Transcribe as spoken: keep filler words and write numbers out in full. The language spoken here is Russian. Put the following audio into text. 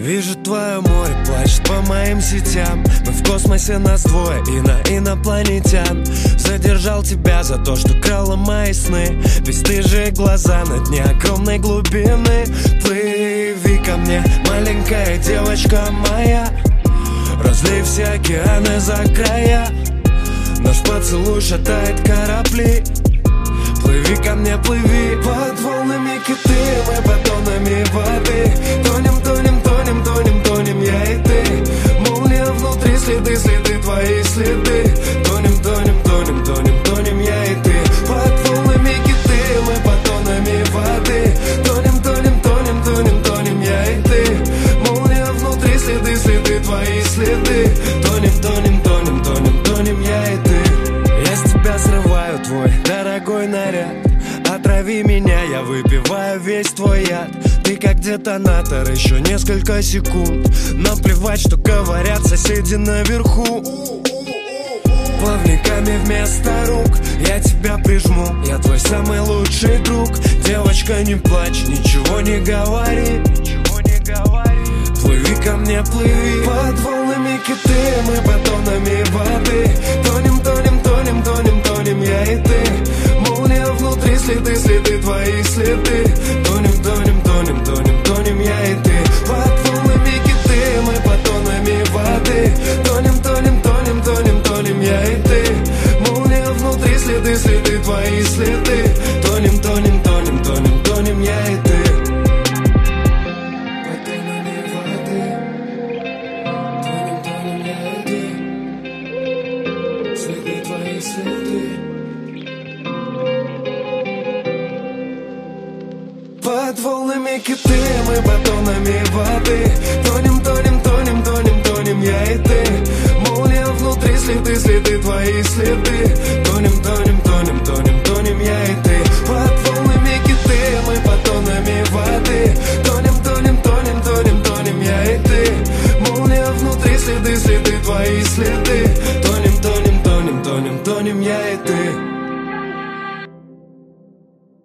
Вижу твое море, плачет по моим сетям. Мы в космосе, нас двое и на инопланетян. Задержал тебя за то, что крала мои сны. Бесстыжие глаза на дне огромной глубины. Плыви ко мне, маленькая девочка моя. Разлей все океаны за края. Наш поцелуй шатает корабли. Плыви ко мне, плыви. Под волнами киты, мы под тоннами воды. Тонем, тонем, тонем, тонем, тонем, я и ты. Молния внутри, следы, следы, твои следы. Тонем, тонем, тонем, тонем, тонем, я и ты. Под волнами киты, мы под тоннами воды. Тонем, тонем, тонем, тонем, тонем, я и ты. Молния внутри, следы, следы, твои следы. Тонем, тонем, тонем, тонем, тонем, я и ты. Я с тебя срываю твой дорогой наряд. Отрави меня, я выпиваю весь твой яд. Ты как детонатор, еще несколько секунд. Наплевать, что говорят соседи наверху. Плавниками вместо рук я тебя прижму. Я твой самый лучший друг. Девочка, не плачь, ничего не говори. Ничего не говори. Плыви ко мне, плыви. Под волнами киты, мы под тоннами воды. Тонем, тонем, тонем, тонем, тонем, я и ты. Молния внутри, следы, следы, твои следы. Тонем, тонем, тонем, тонем, тонем, я и ты. Под волнами киты, мы под тоннами воды. Тонем, тонем, тонем, тонем, тонем, я и ты. Молния внутри, следы, следы, твои следы. Тонем, тонем, тонем, тонем, тонем, я и ты. Под волнами киты, мы под тоннами воды. Тонем, тонем, тонем, тонем, тонем, я и ты. Молния внутри, следы, следы, твои следы.